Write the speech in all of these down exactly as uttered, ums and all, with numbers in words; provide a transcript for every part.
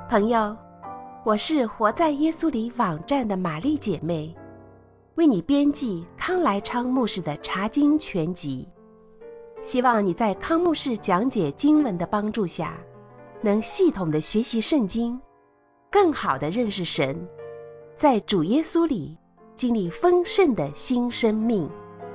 朋友，我是活在耶稣里网站的玛丽姐妹，为你编辑康来昌牧师的查经全集，希望你在康牧师讲解经文的帮助下，能系统的学习圣经，更好的认识神，在主耶稣里经历丰盛的新生命。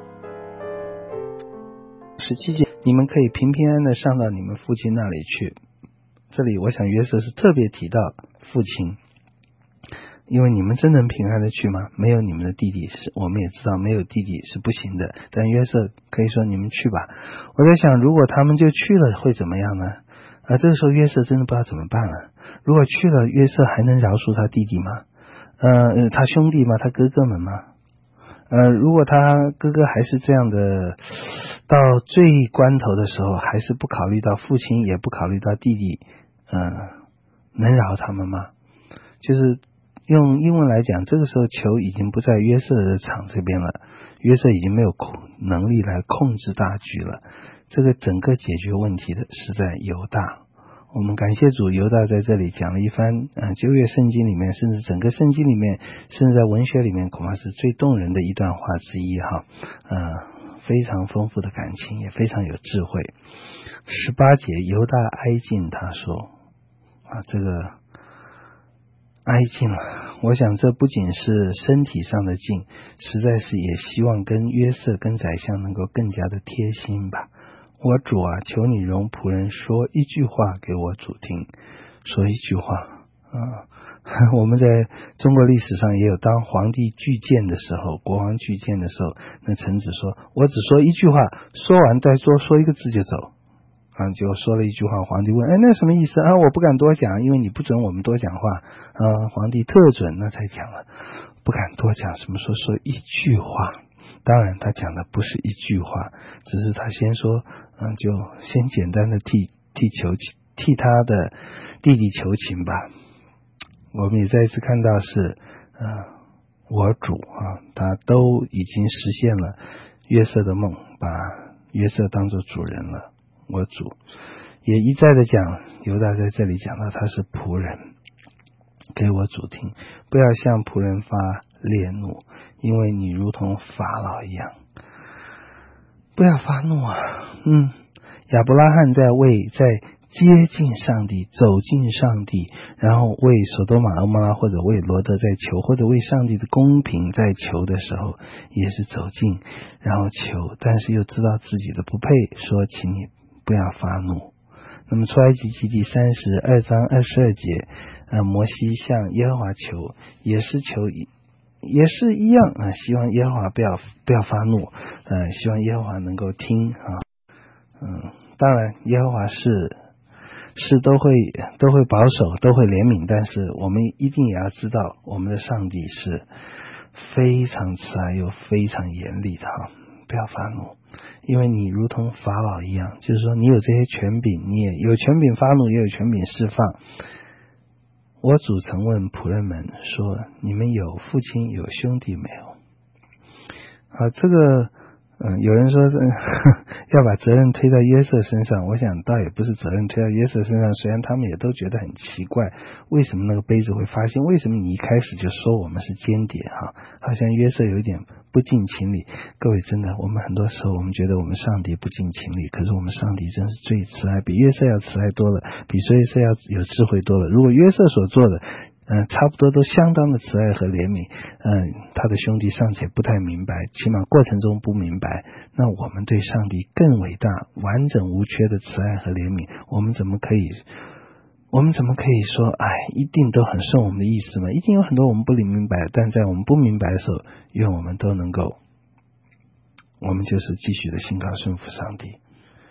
十七节，你们可以平平安安的上到你们父亲那里去。这里我想约瑟是特别提到父亲，因为你们真能平安的去吗？没有你们的弟弟，是我们也知道没有弟弟是不行的，但约瑟可以说你们去吧。我在想，如果他们就去了会怎么样呢？而这个时候约瑟真的不知道怎么办了。如果去了，约瑟还能饶恕他弟弟吗？呃，他兄弟吗？他哥哥们吗？呃，如果他哥哥还是这样的，到最关头的时候还是不考虑到父亲，也不考虑到弟弟，嗯、呃，能饶他们吗？就是用英文来讲，这个时候球已经不在约瑟的场这边了，约瑟已经没有能力来控制大局了，这个整个解决问题的是在犹大。我们感谢主，犹大在这里讲了一番呃旧约圣经里面，甚至整个圣经里面，甚至在文学里面恐怕是最动人的一段话之一哈，呃，非常丰富的感情，也非常有智慧。十八节，犹大哀敬他说啊，这个哀敬了，我想这不仅是身体上的敬，实在是也希望跟约瑟跟宰相能够更加的贴心吧。我主啊，求你容仆人说一句话给我主听，说一句话啊。我们在中国历史上也有，当皇帝拒谏的时候，国王拒谏的时候，那臣子说我只说一句话，说完再说说一个字就走啊，就说了一句话，皇帝问哎，那什么意思啊？我不敢多讲，因为你不准我们多讲话啊。皇帝特准，那才讲了，不敢多讲什么，说说一句话。当然他讲的不是一句话，只是他先说嗯，就先简单的替替求替他的弟弟求情吧。我们也再一次看到是呃，我主啊，他都已经实现了约瑟的梦，把约瑟当作主人了。我主也一再的讲，犹大在这里讲到他是仆人，给我主听，不要向仆人发烈怒，因为你如同法老一样。不要发怒啊！嗯，亚伯拉罕在为在接近上帝，走进上帝，然后为所多玛、蛾摩拉或者为罗德在求，或者为上帝的公平在求的时候，也是走近然后求，但是又知道自己的不配，说请你不要发怒。那么出埃及记第三十二章二十二节，呃，摩西向耶和华求，也是求也是一样啊，希望耶和华不要不要发怒，呃，希望耶和华能够听啊，嗯，当然耶和华是是都会都会保守，都会怜悯，但是我们一定也要知道，我们的上帝是非常慈爱又非常严厉的哈，不要发怒，因为你如同法老一样，就是说你有这些权柄，你也有权柄发怒，也有权柄释放。我主曾问仆人们说，你们有父亲有兄弟没有？啊，这个嗯，有人说、嗯、要把责任推到约瑟身上，我想倒也不是责任推到约瑟身上，虽然他们也都觉得很奇怪，为什么那个杯子会发现，为什么你一开始就说我们是间谍哈？好像约瑟有一点不近情理。各位真的，我们很多时候我们觉得我们上帝不近情理，可是我们上帝真是最慈爱，比约瑟要慈爱多了，比约瑟要有智慧多了。如果约瑟所做的嗯，差不多都相当的慈爱和怜悯，嗯，他的兄弟尚且不太明白，起码过程中不明白，那我们对上帝更伟大、完整无缺的慈爱和怜悯，我们怎么可以我们怎么可以说哎，一定都很顺我们的意思吗？一定有很多我们不明白，但在我们不明白的时候，愿我们都能够，我们就是继续的信靠顺服上帝。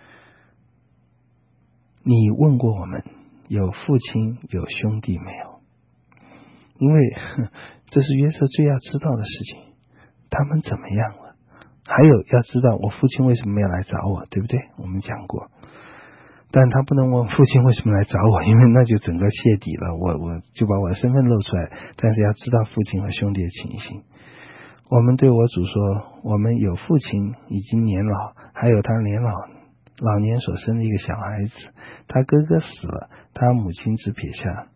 你问过我们有父亲有兄弟没有？因为这是约瑟最要知道的事情，他们怎么样了？还有要知道我父亲为什么没有来找我，对不对？我们讲过，但他不能问父亲为什么来找我，因为那就整个泄底了，我我就把我的身份露出来。但是要知道父亲和兄弟的情形。我们对我主说，我们有父亲已经年老，还有他年老老年所生的一个小孩子，他哥哥死了，他母亲只撇下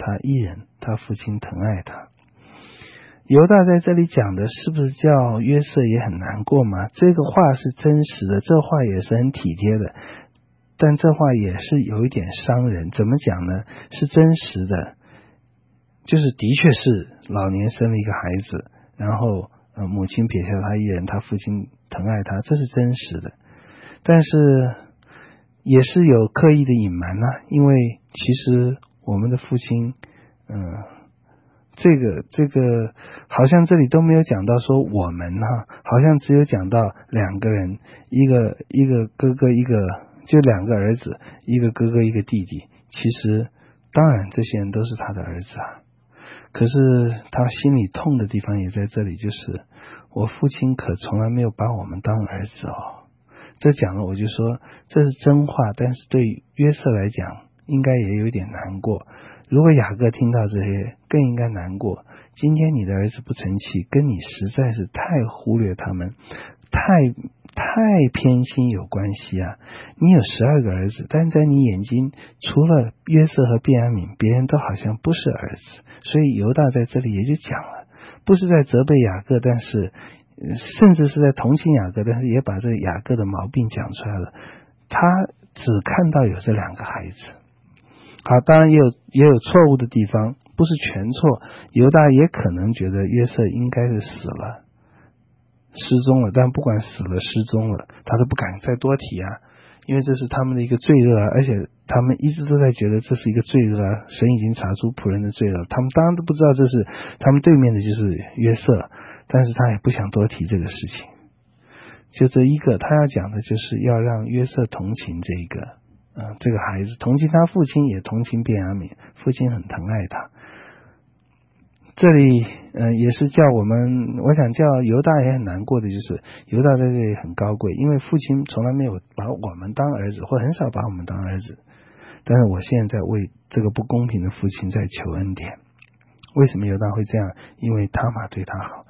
他一人，他父亲疼爱他。犹大在这里讲的是不是叫约瑟也很难过吗？这个话是真实的，这话也是很体贴的，但这话也是有一点伤人。怎么讲呢？是真实的，就是的确是老年生了一个孩子，然后呃母亲撇下他一人，他父亲疼爱他，这是真实的，但是也是有刻意的隐瞒啊，因为其实我们的父亲嗯、呃这个这个好像这里都没有讲到说我们哈，好像只有讲到两个人，一个一个哥哥，一个就两个儿子，一个哥哥一个弟弟。其实当然这些人都是他的儿子啊，可是他心里痛的地方也在这里，就是我父亲可从来没有把我们当儿子哦。这讲了我就说这是真话，但是对约瑟来讲应该也有点难过。如果雅各听到这些更应该难过，今天你的儿子不成器，跟你实在是太忽略他们，太太偏心有关系啊。你有十二个儿子，但在你眼睛除了约瑟和便雅悯，别人都好像不是儿子。所以犹大在这里也就讲了，不是在责备雅各，但是甚至是在同情雅各，但是也把这个雅各的毛病讲出来了。他只看到有这两个孩子，好，当然也有也有错误的地方，不是全错。犹大也可能觉得约瑟应该是死了，失踪了，但不管死了失踪了，他都不敢再多提啊，因为这是他们的一个罪恶啊，而且他们一直都在觉得这是一个罪恶啊，神已经查出仆人的罪恶，他们当然都不知道这是他们对面的就是约瑟，但是他也不想多提这个事情。就这一个，他要讲的就是要让约瑟同情这一个呃，这个孩子，同情他父亲，也同情便雅悯，父亲很疼爱他。这里呃也是叫我们，我想叫犹大也很难过的，就是犹大在这里很高贵，因为父亲从来没有把我们当儿子，或很少把我们当儿子，但是我现在为这个不公平的父亲在求恩典。为什么犹大会这样？因为他玛对他好。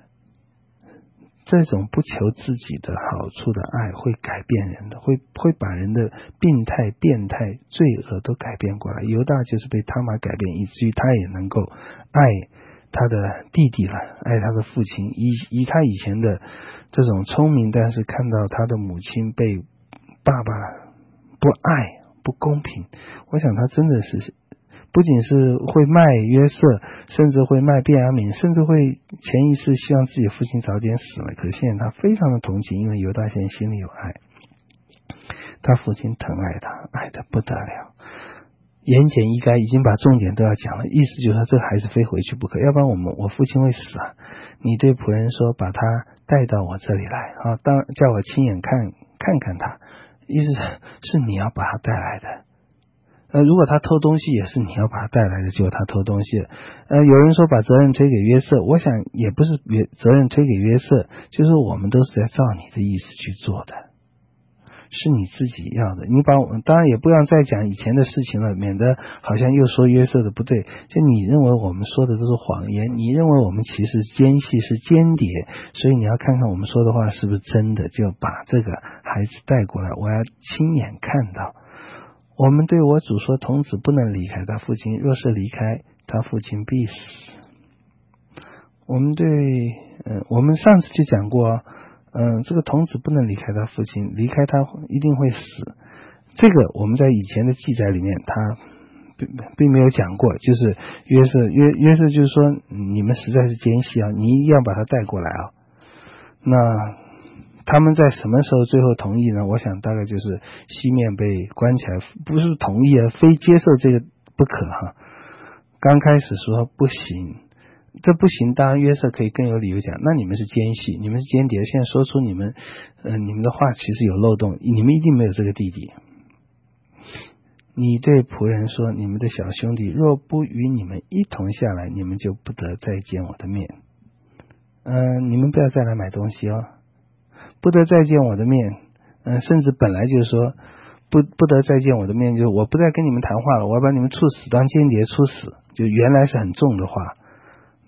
这种不求自己的好处的爱会改变人的，会会把人的病态、变态、罪恶都改变过来。犹大就是被他玛改变，以至于他也能够爱他的弟弟了，爱他的父亲。以以他以前的这种聪明，但是看到他的母亲被爸爸不爱、不公平，我想他真的是不仅是会卖约瑟，甚至会卖便雅悯，甚至会潜意识希望自己父亲早点死了。可是现在他非常的同情，因为犹大现在心里有爱，他父亲疼爱他，爱得不得了。言简意赅，已经把重点都要讲了，意思就是说这个孩子非回去不可，要不然我们我父亲会死啊。你对仆人说，把他带到我这里来啊，当叫我亲眼看看看他，意思是你要把他带来的。呃，如果他偷东西，也是你要把他带来的，结果他偷东西了。呃，有人说把责任推给约瑟，我想也不是约责任推给约瑟，就是我们都是在照你的意思去做的，是你自己要的。你把我们当然也不要再讲以前的事情了，免得好像又说约瑟的不对。就你认为我们说的都是谎言，你认为我们其实奸细是间谍，所以你要看看我们说的话是不是真的，就把这个孩子带过来，我要亲眼看到。我们对我主说，童子不能离开他父亲，若是离开，他父亲必死。我们对呃，我们上次就讲过，嗯、呃，这个童子不能离开他父亲，离开他一定会死。这个我们在以前的记载里面，他并并没有讲过，就是约瑟约约瑟就是说，你们实在是奸细啊，你一定要把他带过来啊。那他们在什么时候最后同意呢？我想大概就是西面被关起来，不是同意啊，非接受这个不可哈。刚开始说不行，这不行，当然约瑟可以更有理由讲，那你们是奸细，你们是间谍，现在说出你们呃你们的话其实有漏洞，你们一定没有这个弟弟。你对仆人说，你们的小兄弟若不与你们一同下来，你们就不得再见我的面。嗯、呃，你们不要再来买东西哦。不得再见我的面，嗯、呃，甚至本来就是说不不得再见我的面，就是我不再跟你们谈话了，我要把你们处死，当间谍处死，就原来是很重的话。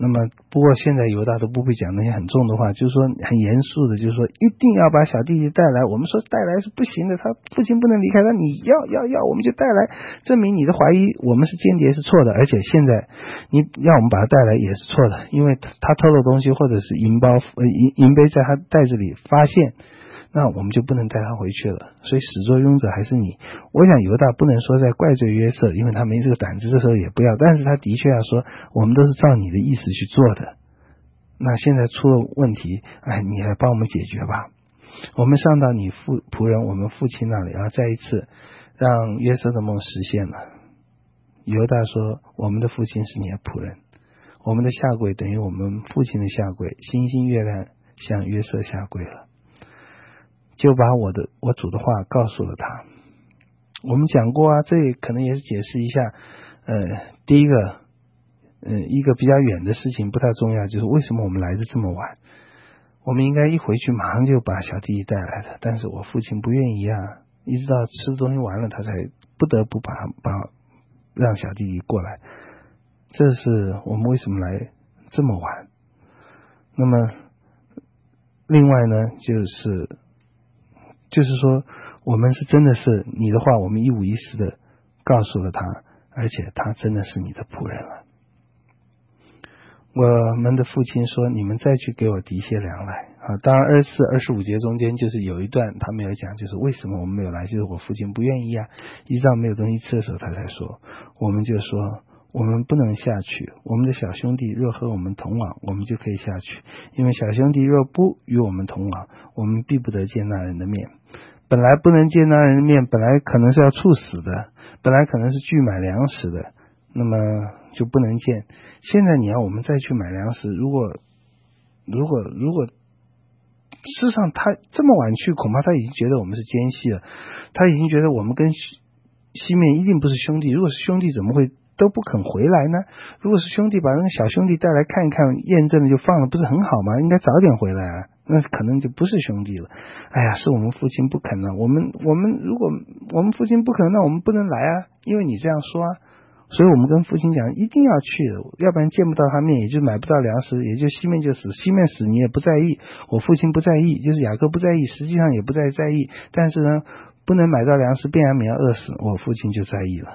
那么不过现在犹大都不会讲那些很重的话，就是说很严肃的，就是说一定要把小弟弟带来，我们说带来是不行的，他父亲不能离开他，你要要要我们就带来，证明你的怀疑我们是间谍是错的，而且现在你要我们把他带来也是错的，因为他偷了东西或者是银包呃银银杯在他袋子里发现，那我们就不能带他回去了，所以始作俑者还是你。我想犹大不能说在怪罪约瑟，因为他没这个胆子，这时候也不要，但是他的确要说我们都是照你的意思去做的，那现在出了问题，哎，你来帮我们解决吧。我们上到你父仆人我们父亲那里，然后再一次让约瑟的梦实现了。犹大说我们的父亲是你的仆人，我们的下跪等于我们父亲的下跪，星星月亮向约瑟下跪了，就把我的我主的话告诉了他。我们讲过啊，这可能也是解释一下呃，第一个呃，一个比较远的事情不太重要，就是为什么我们来的这么晚，我们应该一回去马上就把小弟弟带来的，但是我父亲不愿意啊，一直到吃东西完了他才不得不把把让小弟弟过来，这是我们为什么来这么晚。那么另外呢，就是就是说我们是真的是你的话我们一五一十的告诉了他，而且他真的是你的仆人了。我们的父亲说你们再去给我提些粮来啊，当然二十四、二十五节中间就是有一段他没有讲，就是为什么我们没有来，就是我父亲不愿意啊，一直到没有东西吃的时候他才说。我们就说我们不能下去，我们的小兄弟若和我们同往，我们就可以下去，因为小兄弟若不与我们同往，我们必不得见那人的面。本来不能见那人的面，本来可能是要处死的，本来可能是拒买粮食的，那么就不能见。现在你要我们再去买粮食，如果如果如果事实上他这么晚去，恐怕他已经觉得我们是奸细了，他已经觉得我们跟西面一定不是兄弟，如果是兄弟怎么会都不肯回来呢？如果是兄弟把那个小兄弟带来看一看，验证了就放了，不是很好吗？应该早点回来啊，那可能就不是兄弟了。哎呀，是我们父亲不肯啊，我们我们如果我们父亲不肯，那我们不能来啊，因为你这样说啊。所以我们跟父亲讲一定要去，要不然见不到他面，也就买不到粮食，也就西面就死，西面死你也不在意，我父亲不在意，就是雅各不在意，实际上也不再在意，但是呢不能买到粮食，便雅悯要饿死，我父亲就在意了。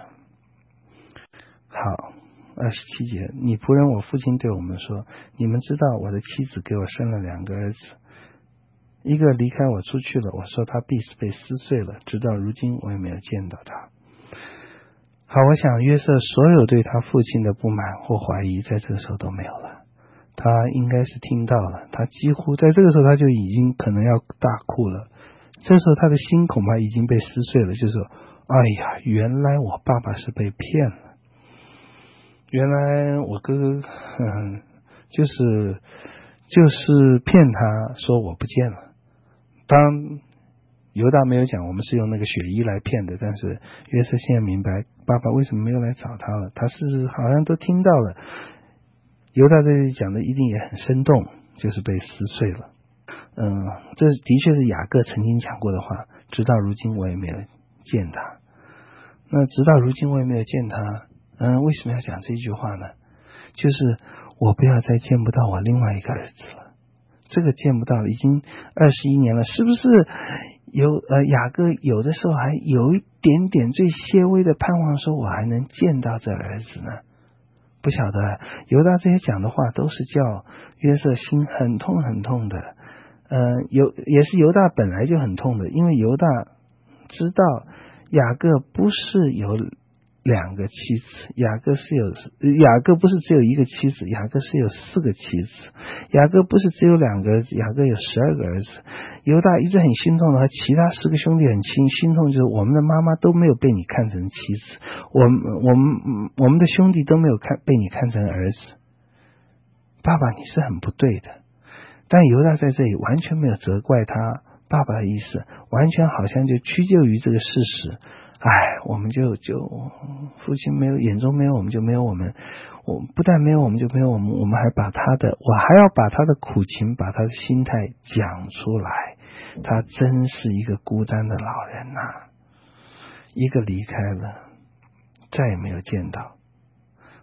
好，二十七节，你仆人我父亲对我们说，你们知道我的妻子给我生了两个儿子，一个离开我出去了，我说他必是被撕碎了，直到如今我也没有见到他。好，我想约瑟所有对他父亲的不满或怀疑在这个时候都没有了，他应该是听到了，他几乎在这个时候他就已经可能要大哭了，这时候他的心恐怕已经被撕碎了，就是说哎呀，原来我爸爸是被骗了，原来我哥哥嗯，就是就是骗他说我不见了。当犹大没有讲我们是用那个血衣来骗的，但是约瑟现在明白爸爸为什么没有来找他了，他是好像都听到了。犹大这里讲的一定也很生动，就是被撕碎了。嗯，这的确是雅各曾经讲过的话，直到如今我也没有见他。那直到如今我也没有见他，嗯，为什么要讲这句话呢？就是我不要再见不到我另外一个儿子了，这个见不到了已经二十一年了，是不是有呃雅各有的时候还有一点点最些微的盼望说我还能见到这儿子呢？不晓得，犹大这些讲的话都是叫约瑟心很痛很痛的，呃，犹也是犹大本来就很痛的，因为犹大知道雅各不是有两个妻子，雅各是有雅各不是只有一个妻子，雅各是有四个妻子，雅各不是只有两个儿子，雅各有十二个儿子。犹大一直很心痛的，和其他十个兄弟很心心痛，就是我们的妈妈都没有被你看成妻子，我们我们我们的兄弟都没有看被你看成儿子，爸爸你是很不对的。但犹大在这里完全没有责怪他爸爸的意思，完全好像就屈就于这个事实。哎，我们就就父亲没有，眼中没有我们就没有我们，我不但没有我们就没有我们，我们还把他的，我还要把他的苦情，把他的心态讲出来。他真是一个孤单的老人呐、啊，一个离开了，再也没有见到。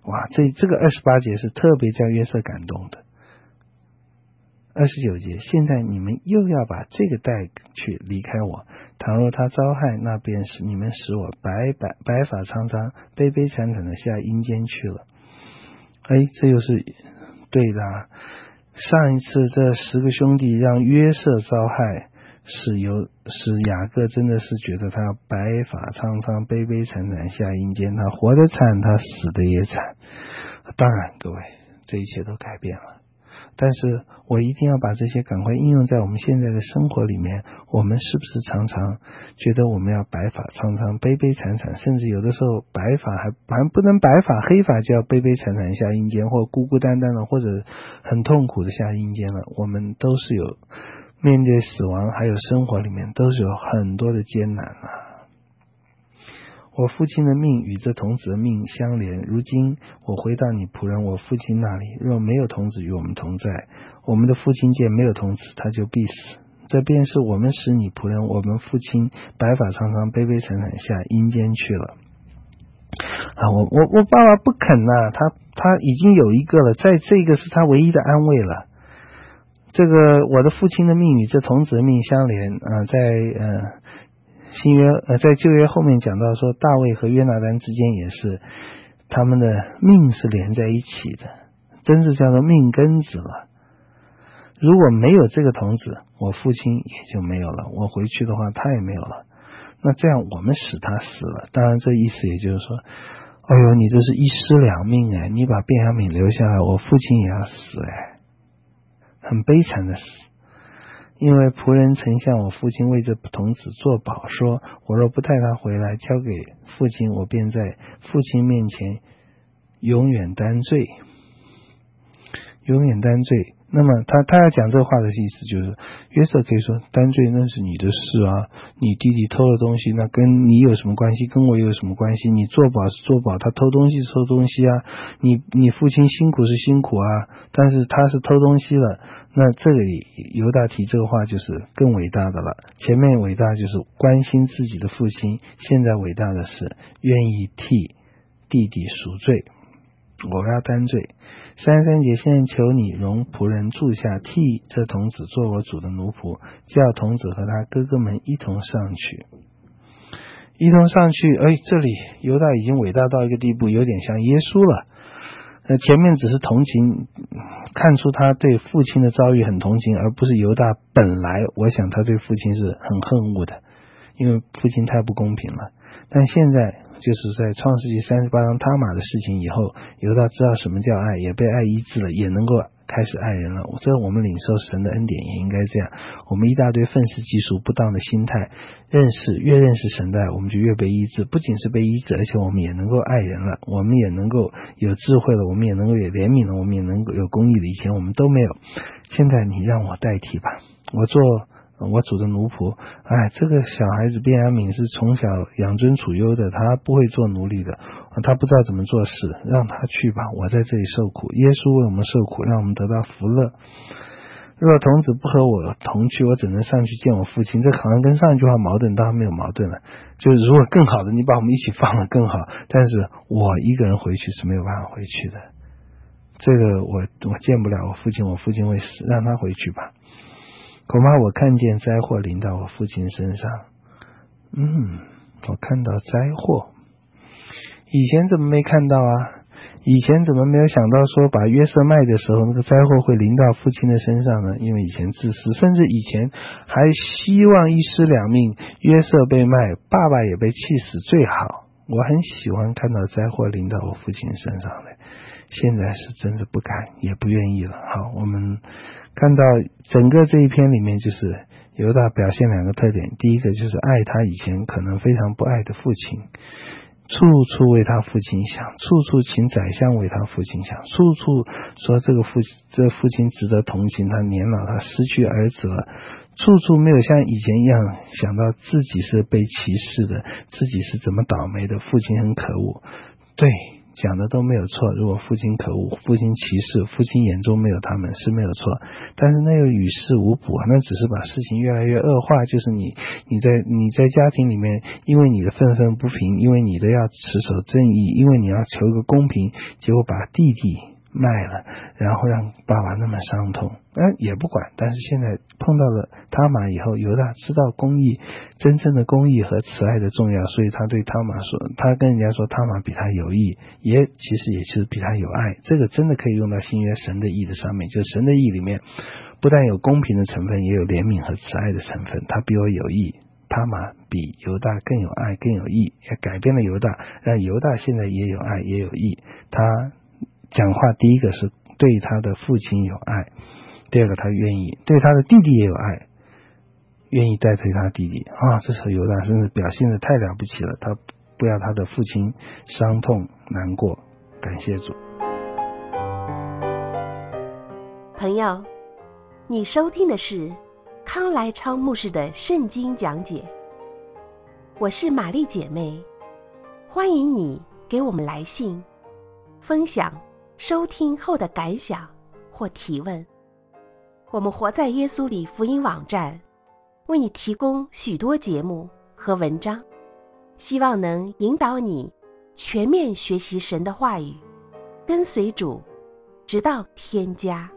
哇，这这个二十八节是特别将约瑟感动的。二十九节，现在你们又要把这个带去离开我，倘若他遭害，那便是你们使我白白白发苍苍悲悲惨惨的下阴间去了。哎，这又是对的啊。上一次这十个兄弟让约瑟遭害，使由使雅各真的是觉得他白发苍苍悲悲惨惨下阴间，他活得惨，他死得也惨。当然各位，这一切都改变了，但是我一定要把这些赶快应用在我们现在的生活里面。我们是不是常常觉得我们要白发苍苍悲悲惨惨，甚至有的时候白发还还不能白发，黑发就要悲悲惨惨下阴间，或孤孤单单的，或者很痛苦的下阴间了。我们都是有面对死亡还有生活里面都是有很多的艰难啊。我父亲的命与这童子的命相连，如今我回到你仆人我父亲那里，若没有童子与我们同在，我们的父亲见没有童子，他就必死。这便是我们使你仆人我们父亲白发苍苍悲悲惨惨下阴间去了。啊，我我我爸爸不肯啊，他他已经有一个了，在这个是他唯一的安慰了。这个我的父亲的命与这童子的命相连啊，在呃新约呃在旧约后面讲到说，大卫和约拿单之间也是他们的命是连在一起的，真是叫做命根子了。如果没有这个童子，我父亲也就没有了，我回去的话他也没有了。那这样我们使他死了，当然这意思也就是说，哎呦，你这是一尸两命哎，你把便雅悯留下来，我父亲也要死哎，很悲惨的死。因为仆人曾向我父亲为这童子作保，说我若不带他回来交给父亲，我便在父亲面前永远担罪，永远担罪。那么他他要讲这话的意思就是，约瑟可以说担罪那是你的事啊，你弟弟偷了东西，那跟你有什么关系？跟我有什么关系？你作保是作保，他偷东西是偷东西啊，你你父亲辛苦是辛苦啊，但是他是偷东西了。那这里犹大提这个话就是更伟大的了，前面伟大就是关心自己的父亲，现在伟大的是愿意替弟弟赎罪，我要担罪。三十三节，现在求你容仆人住下，替这童子做我主的奴仆，叫童子和他哥哥们一同上去。一同上去，哎，这里犹大已经伟大到一个地步，有点像耶稣了。呃，前面只是同情，看出他对父亲的遭遇很同情，而不是犹大本来我想他对父亲是很恨恶的，因为父亲太不公平了。但现在就是在创世纪三十八章他玛的事情以后，犹大知道什么叫爱，也被爱医治了，也能够开始爱人了。这我们领受神的恩典也应该这样，我们一大堆愤世嫉俗不当的心态，认识越认识神的爱，我们就越被医治，不仅是被医治，而且我们也能够爱人了，我们也能够有智慧了，我们也能够有怜悯了，我们也能够有公义了，以前我们都没有。现在你让我代替吧，我做我主的奴仆。哎，这个小孩子便雅悯是从小养尊处优的，他不会做奴隶的，他不知道怎么做事，让他去吧，我在这里受苦，耶稣为我们受苦，让我们得到福乐。若童子不和我同去，我只能上去见我父亲。这好像跟上一句话矛盾，当然没有矛盾了，就是如果更好的你把我们一起放了更好，但是我一个人回去是没有办法回去的，这个我我见不了我父亲，我父亲会死，让他回去吧。恐怕我看见灾祸临到我父亲身上。嗯，我看到灾祸，以前怎么没看到啊？以前怎么没有想到说把约瑟卖的时候，那个灾祸会临到父亲的身上呢？因为以前自私，甚至以前还希望一尸两命，约瑟被卖，爸爸也被气死最好。我很喜欢看到灾祸临到我父亲身上的，现在是真是不敢也不愿意了。好，我们看到整个这一篇里面，就是犹大表现两个特点，第一个就是爱他以前可能非常不爱的父亲，处处为他父亲想，处处请宰相为他父亲想，处处说这个父这父亲值得同情，他年老，他失去儿子了，处处没有像以前一样想到自己是被歧视的，自己是怎么倒霉的，父亲很可恶。对， 讲的都没有错，如果父亲可恶，父亲歧视，父亲眼中没有他们是没有错，但是那又于事无补啊，那只是把事情越来越恶化，就是你你在你在家庭里面，因为你的愤愤不平，因为你的要持守正义，因为你要求一个公平，结果把弟弟卖了，然后让爸爸那么伤痛，哎，也不管。但是现在碰到了他玛以后，犹大知道公义，真正的公义和慈爱的重要，所以他对他玛说，他跟人家说他玛比他有义，也其实也就是比他有爱。这个真的可以用到新约神的义的上面，就是神的义里面不但有公平的成分，也有怜悯和慈爱的成分。他比我有义，他玛比犹大更有爱更有义，也改变了犹大，让犹大现在也有爱也有义。他讲话第一个是对他的父亲有爱，第二个他愿意对他的弟弟也有爱，愿意代替他弟弟啊！这时候犹大真是表现得太了不起了，他不要他的父亲伤痛难过。感谢主。 朋友，你收听的是康来昌牧师的圣经讲解，我是玛丽姐妹，欢迎你给我们来信分享收听后的感想或提问。我们活在耶稣里福音网站为你提供许多节目和文章，希望能引导你全面学习神的话语，跟随主直到天家。